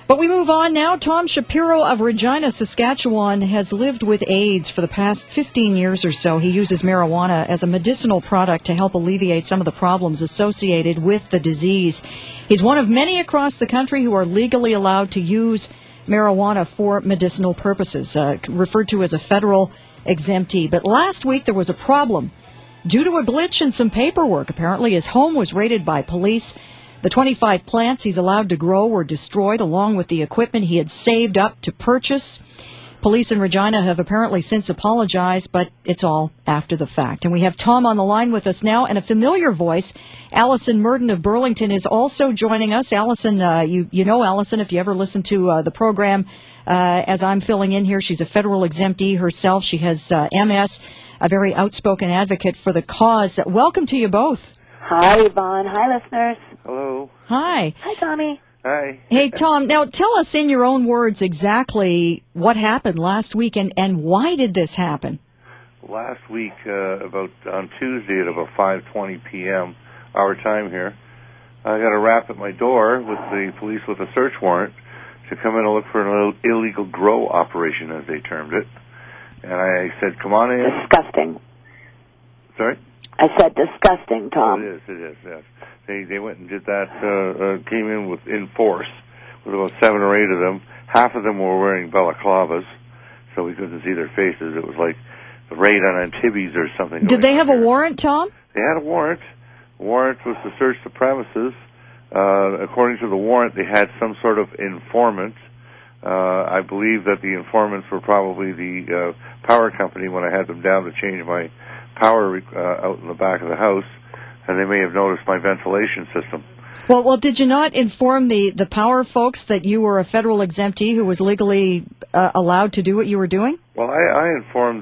But we move on now. Tom Shapiro of Regina, Saskatchewan, has lived with AIDS for the past 15 years or so. He uses marijuana as a medicinal product to help alleviate some of the problems associated with the disease. He's one of many across the country who are legally allowed to use marijuana for medicinal purposes, referred to as a federal exemptee. But last week there was a problem. Due to a glitch in some paperwork, apparently his home was raided by police. The 25 plants he's allowed to grow were destroyed, along with the equipment he had saved up to purchase. Police in Regina have apparently since apologized, but it's all after the fact. And we have Tom on the line with us now, and a familiar voice, Allison Murden of Burlington, is also joining us. Allison, you know Allison if you ever listen to the program. As I'm filling in here, she's a federal exemptee herself. She has MS, a very outspoken advocate for the cause. Welcome to you both. Hi, Yvonne. Hi, listeners. Hello. Hi. Hi, Tommy. Hi. Hey, Tom, now tell us in your own words exactly what happened last week and why did this happen? Last week, about on Tuesday at about 5:20 p.m., our time here, I got a rap at my door with the police with a search warrant to come in and look for an illegal grow operation, as they termed it. And I said, come on in. Disgusting. Sorry? I said disgusting, Tom. It is, yes. They went and did that, came in in force with about 7 or 8 of them. Half of them were wearing balaclavas, so we couldn't see their faces. It was like the raid on Antibes or something. Did they have a warrant, Tom? They had a warrant. The warrant was to search the premises. According to the warrant, they had some sort of informant. I believe that the informants were probably the power company when I had them down to change my power out in the back of the house, and they may have noticed my ventilation system. Well, did you not inform the power folks that you were a federal exemptee who was legally allowed to do what you were doing? Well, I informed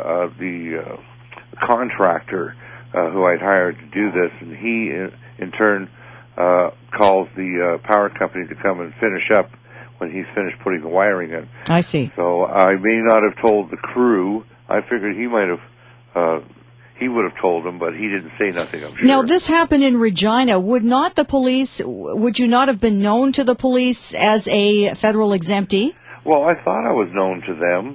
the contractor who I'd hired to do this, and he, in turn, calls the power company to come and finish up when he's finished putting the wiring in. I see. So I may not have told the crew. I figured he might have... he would have told them, but he didn't say nothing, I'm sure. Now, this happened in Regina. Would you not have been known to the police as a federal exemptee? Well, I thought I was known to them.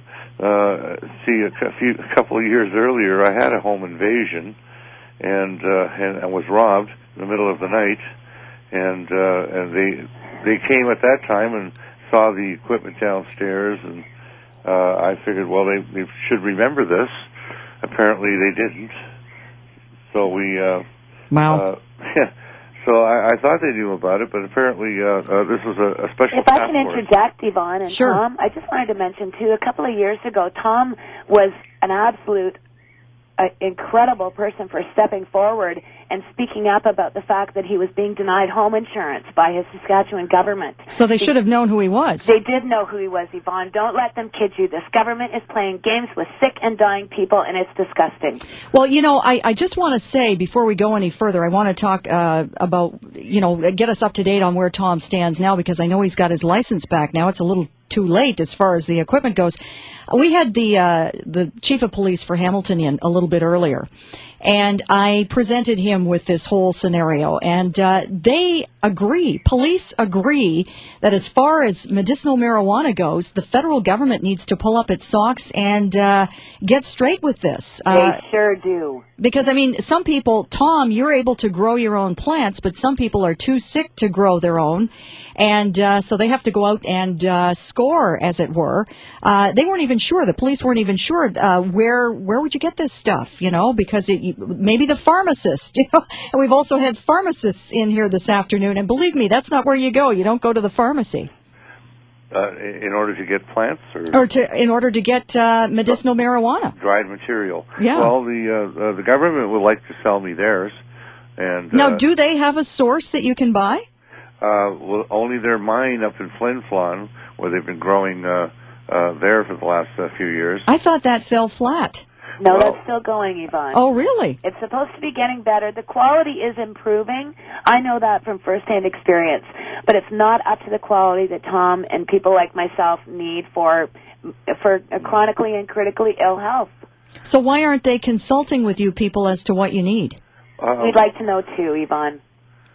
A couple of years earlier, I had a home invasion, and I was robbed in the middle of the night, and they came at that time and saw the equipment downstairs, and I figured, well, they should remember this. Apparently they didn't. So we... Wow. So I thought they knew about it, but apparently this was a special If I can interject, Yvonne and Sure. Tom, I just wanted to mention, too, a couple of years ago, Tom was an absolute incredible person for stepping forward and speaking up about the fact that he was being denied home insurance by his Saskatchewan government. So they should have known who he was. They did know who he was, Yvonne. Don't let them kid you. This government is playing games with sick and dying people, and it's disgusting. Well, I just want to say, before we go any further, I want to talk about, get us up to date on where Tom stands now, because I know he's got his license back now. It's a little too late as far as the equipment goes. We had the chief of police for Hamilton in a little bit earlier, and I presented him with this whole scenario, and police agree that as far as medicinal marijuana goes, the federal government needs to pull up its socks and get straight with this. They sure do. Because, some people, Tom, you're able to grow your own plants, but some people are too sick to grow their own, and so they have to go out and score, as it were. They weren't even sure. The police weren't even sure where would you get this stuff, because maybe the pharmacist, and we've also had pharmacists in here this afternoon, and believe me, that's not where you go. You don't go to the pharmacy. In order to get plants? In order to get medicinal marijuana. Dried material. Yeah. Well, the government would like to sell me theirs. And now, do they have a source that you can buy? Well, only their mine up in Flin Flon, where they've been growing there for the last few years. I thought that fell flat. No, that's still going, Yvonne. Oh, really? It's supposed to be getting better. The quality is improving. I know that from firsthand experience. But it's not up to the quality that Tom and people like myself need for chronically and critically ill health. So why aren't they consulting with you people as to what you need? We'd like to know, too, Yvonne.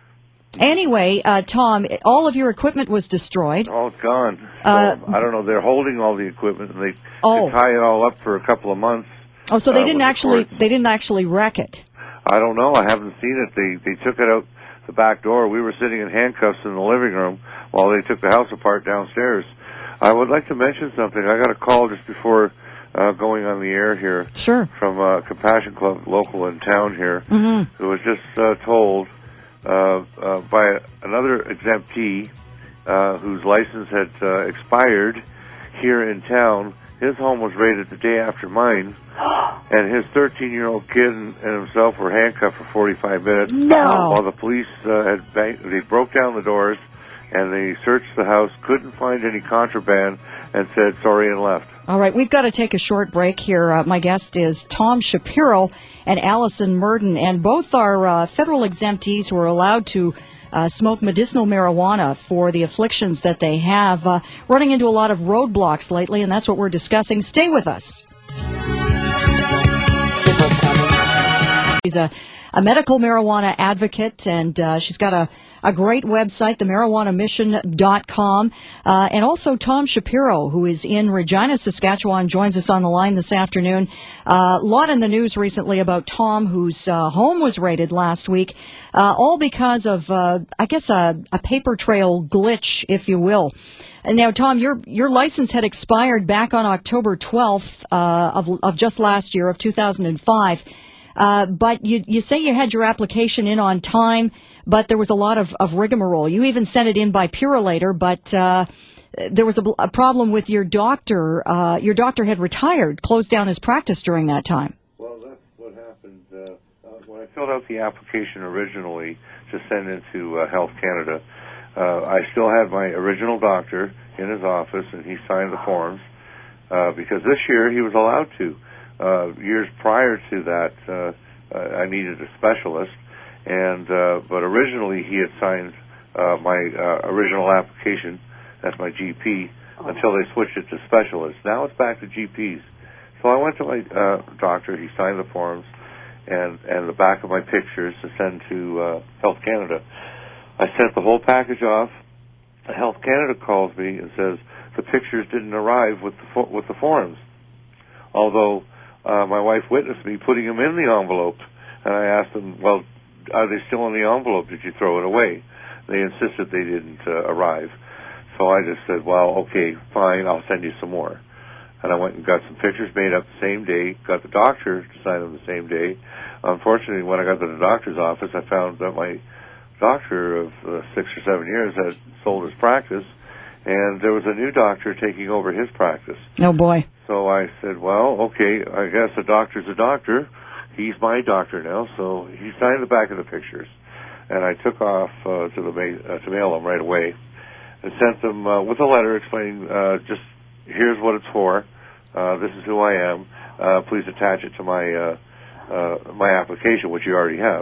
Anyway, Tom, all of your equipment was destroyed. Oh, it's gone. So, I don't know. They're holding all the equipment, and they tie it all up for a couple of months. Oh, so they didn't actually wreck it. I don't know. I haven't seen it. They took it out the back door. We were sitting in handcuffs in the living room while they took the house apart downstairs. I would like to mention something. I got a call just before going on the air here. Sure. From Compassion Club local in town here, who was just told by another exemptee whose license had expired here in town. His home was raided the day after mine, and his 13-year-old kid and himself were handcuffed for 45 minutes. No. While the police they broke down the doors, and they searched the house, couldn't find any contraband, and said sorry and left. All right, we've got to take a short break here. My guest is Tom Shapiro and Allison Murden, and both are federal exemptees who are allowed to smoke medicinal marijuana for the afflictions that they have, running into a lot of roadblocks lately, and that's what we're discussing. Stay with us. She's a medical marijuana advocate, and she's got a great website, themarijuanamission.com. And also Tom Shapiro, who is in Regina, Saskatchewan, joins us on the line this afternoon. A lot in the news recently about Tom, whose home was raided last week, all because of, I guess, a paper trail glitch, if you will. And now, Tom, your license had expired back on October 12th of just last year, of 2005. But you say you had your application in on time, but there was a lot of rigmarole. You even sent it in by Purolator, but there was a problem with your doctor. Your doctor had retired, closed down his practice during that time. Well, that's what happened. When I filled out the application originally to send into Health Canada, I still had my original doctor in his office, and he signed the forms because this year he was allowed to. Years prior to that, I needed a specialist, but originally he had signed my original application, that's my GP, until they switched it to specialist. Now it's back to GPs. So I went to my doctor, he signed the forms, and the back of my pictures to send to Health Canada. I sent the whole package off. Health Canada calls me and says the pictures didn't arrive with the forms, although my wife witnessed me putting them in the envelope, and I asked them, well, are they still in the envelope? Did you throw it away? They insisted they didn't arrive. So I just said, well, okay, fine, I'll send you some more. And I went and got some pictures made up the same day, got the doctor to sign them the same day. Unfortunately, when I got to the doctor's office, I found that my doctor of 6 or 7 years had sold his practice, and there was a new doctor taking over his practice. Oh, boy. So I said, well, okay, I guess a doctor's a doctor. He's my doctor now, so he signed the back of the pictures. And I took off to mail them right away and sent them with a letter explaining, just here's what it's for. This is who I am. Please attach it to my application, which you already have.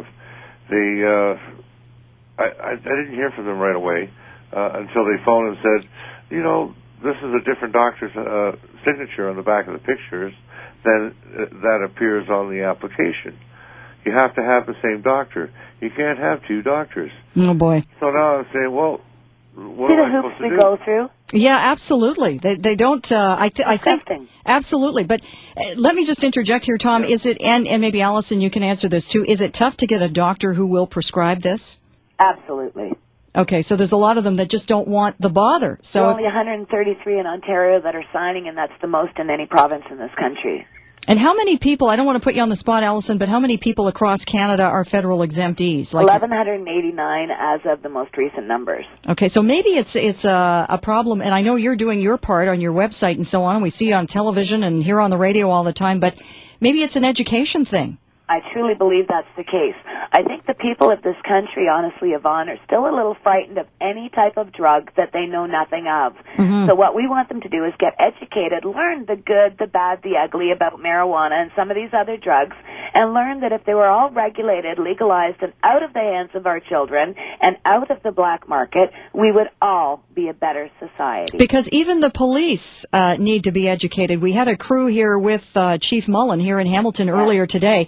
I didn't hear from them right away until they phoned and said, you know, this is a different doctor's signature on the back of the pictures than that appears on the application. You have to have the same doctor. You can't have two doctors. Oh, boy. So now I'm saying, well, what am I supposed to do? Go through? Yeah, absolutely. They don't. I think absolutely. But let me just interject here, Tom. Is it and maybe Allison, you can answer this too. Is it tough to get a doctor who will prescribe this? Absolutely. Okay, so there's a lot of them that just don't want the bother. So there are only 133 in Ontario that are signing, and that's the most in any province in this country. And how many people, I don't want to put you on the spot, Allison, but how many people across Canada are federal exemptees? 1,189 as of the most recent numbers. Okay, so maybe it's a problem, and I know you're doing your part on your website and so on, and we see you on television and hear on the radio all the time, but maybe it's an education thing. I truly believe that's the case. I think the people of this country, honestly, Yvonne, are still a little frightened of any type of drug that they know nothing of. Mm-hmm. So what we want them to do is get educated, learn the good, the bad, the ugly about marijuana and some of these other drugs, and learn that if they were all regulated, legalized, and out of the hands of our children and out of the black market, we would all be a better society. Because even the police need to be educated. We had a crew here with Chief Mullen here in Hamilton earlier today.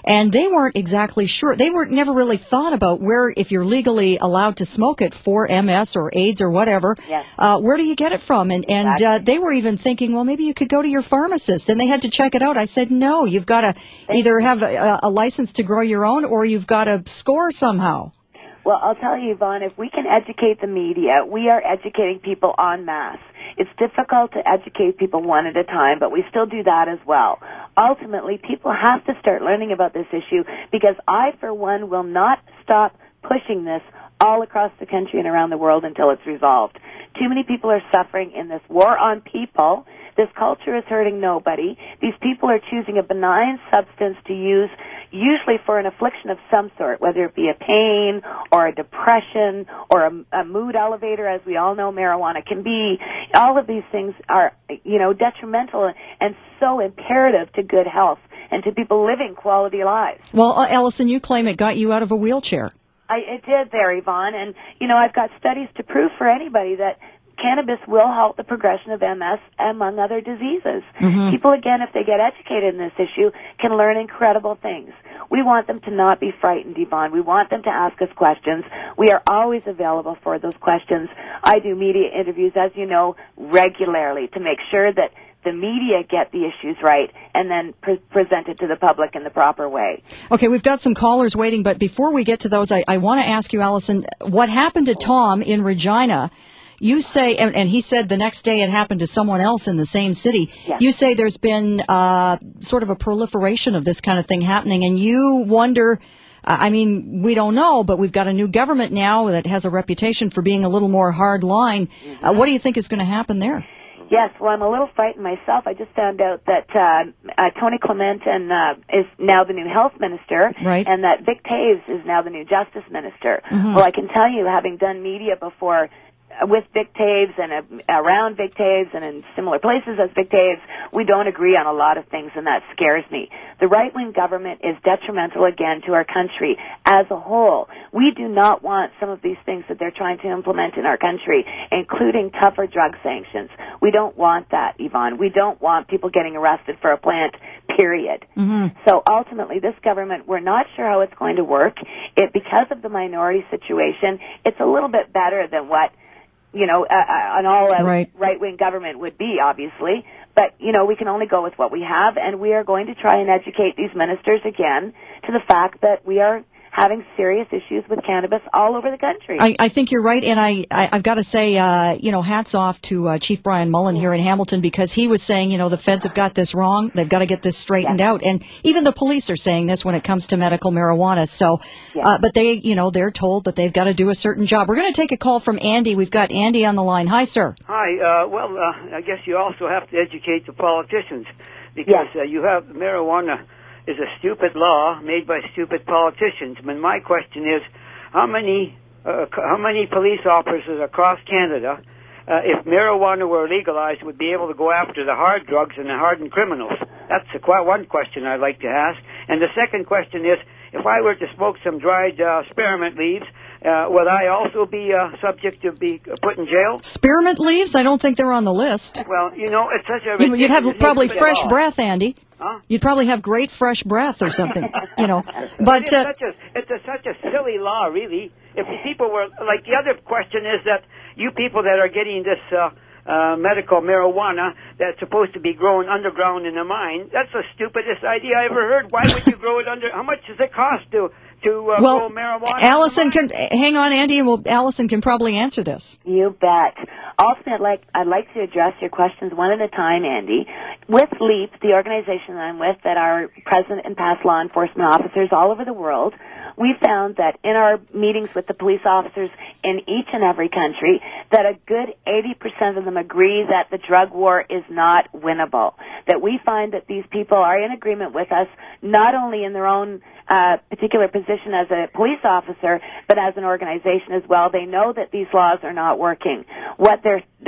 and they weren't exactly sure. They weren't never really thought about where, if you're legally allowed to smoke it for MS or AIDS or whatever, Yes. Where do you get it from? And Exactly. they were even thinking, well, maybe you could go to your pharmacist, and they had to check it out. I said, no, you've got to either have a license to grow your own, or you've got to score somehow. Well, I'll tell you, Yvonne, if we can educate the media, we are educating people en masse. It's difficult to educate people one at a time, but we still do that as well. Ultimately, people have to start learning about this issue, because I, for one, will not stop pushing this all across the country and around the world until it's resolved. Too many people are suffering in this war on people. This culture is hurting nobody. These people are choosing a benign substance to use, usually for an affliction of some sort, whether it be a pain or a depression or a mood elevator, as we all know marijuana can be. All of these things are, detrimental and so imperative to good health and to people living quality lives. Well, Allison, you claim it got you out of a wheelchair. It did there, Yvonne, and, I've got studies to prove for anybody that cannabis will halt the progression of MS, among other diseases. Mm-hmm. People, again, if they get educated in this issue, can learn incredible things. We want them to not be frightened, Yvonne. We want them to ask us questions. We are always available for those questions. I do media interviews, as you know, regularly to make sure that the media get the issues right and then present it to the public in the proper way. Okay, we've got some callers waiting, but before we get to those, I want to ask you, Allison, what happened to Tom in Regina? You say, and he said the next day it happened to someone else in the same city. Yes. You say there's been sort of a proliferation of this kind of thing happening, and you wonder, we don't know, but we've got a new government now that has a reputation for being a little more hard line. What do you think is going to happen there? Yes, well, I'm a little frightened myself. I just found out that Tony Clement is now the new health minister, right, and that Vic Taves is now the new justice minister. Mm-hmm. Well, I can tell you, having done media before with Vic Taves and around Vic Taves and in similar places as Vic Taves, we don't agree on a lot of things, and that scares me. The right-wing government is detrimental, again, to our country as a whole. We do not want some of these things that they're trying to implement in our country, including tougher drug sanctions. We don't want that, Yvonne. We don't want people getting arrested for a plant, period. Mm-hmm. So ultimately, this government, we're not sure how it's going to work. Because of the minority situation, it's a little bit better than what an all-out right-wing government would be, obviously. But, we can only go with what we have, and we are going to try and educate these ministers again to the fact that we are having serious issues with cannabis all over the country. I think you're right, and I've got to say, hats off to Chief Brian Mullen here in Hamilton, because he was saying, the feds have got this wrong. They've got to get this straightened out. And even the police are saying this when it comes to medical marijuana. So, but they, they're told that they've got to do a certain job. We're going to take a call from Andy. We've got Andy on the line. Hi, sir. Hi. I guess you also have to educate the politicians, because you have marijuana is a stupid law made by stupid politicians. But my question is, how many police officers across Canada, if marijuana were legalized, would be able to go after the hard drugs and the hardened criminals? That's one question I'd like to ask. And the second question is, if I were to smoke some dried spearmint leaves, would I also be subject to be put in jail? Spearmint leaves? I don't think they're on the list. Well, it's such a ridiculous... You'd have probably fresh breath, Andy. Huh? You'd probably have great fresh breath or something, But it's such a silly law, really. If people were... Like, the other question is that you people that are getting this... medical marijuana that's supposed to be grown underground in a mine. That's the stupidest idea I ever heard. Why would you grow it under? How much does it cost to grow marijuana? Allison can hang on, Andy. Well, Allison can probably answer this. You bet. Ultimately, I'd like to address your questions one at a time, Andy. With LEAP, the organization that I'm with, that are present and past law enforcement officers all over the world, we found that in our meetings with the police officers in each and every country, that a good 80% of them agree that the drug war is not winnable. That we find that these people are in agreement with us, not only in their own particular position as a police officer, but as an organization as well. They know that these laws are not working. What they're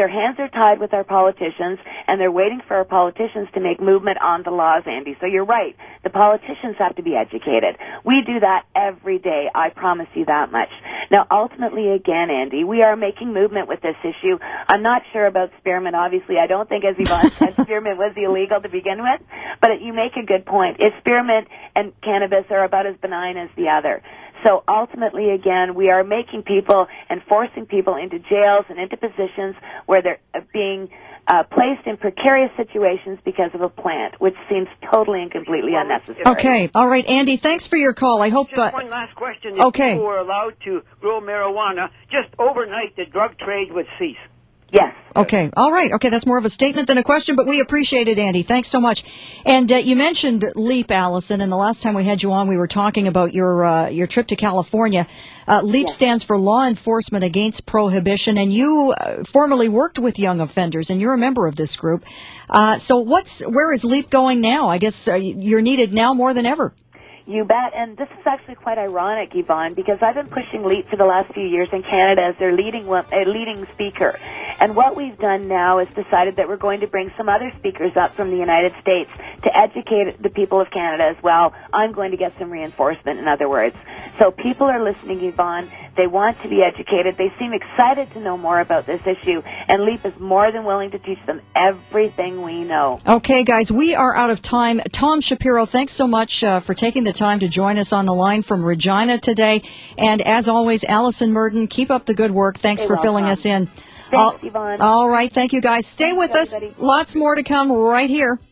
their hands are tied with our politicians, and they're waiting for our politicians to make movement on the laws, Andy. So you're right. The politicians have to be educated. We do that every day. I promise you that much. Now, ultimately, again, Andy, we are making movement with this issue. I'm not sure about spearmint. Obviously, I don't think, as Yvonne said, spearmint was illegal to begin with. But you make a good point. Spearmint and cannabis are about as benign as the other. So ultimately, again, we are making people and forcing people into jails and into positions where they're being placed in precarious situations because of a plant, which seems totally and completely unnecessary. Okay. All right, Andy, thanks for your call. I hope... Just one last question. If people were allowed to grow marijuana, just overnight the drug trade would cease. Yes. Okay. All right. Okay, that's more of a statement than a question, but we appreciate it, Andy. Thanks so much. And you mentioned LEAP, Allison, and the last time we had you on, we were talking about your trip to California. LEAP stands for Law Enforcement Against Prohibition, and you formerly worked with young offenders, and you're a member of this group. So where is LEAP going now? I guess you're needed now more than ever. You bet. And this is actually quite ironic, Yvonne, because I've been pushing LEAP for the last few years in Canada as their leading speaker. And what we've done now is decided that we're going to bring some other speakers up from the United States to educate the people of Canada as well. I'm going to get some reinforcement, in other words. So people are listening, Yvonne. They want to be educated. They seem excited to know more about this issue. And LEAP is more than willing to teach them everything we know. Okay, guys, we are out of time. Tom Shapiro, thanks so much for taking the time to join us on the line from Regina today. And as always, Allison Murden, keep up the good work. Thanks for filling us in. Thanks, Yvonne. All right, thank you, guys. Stay with us. Lots more to come right here.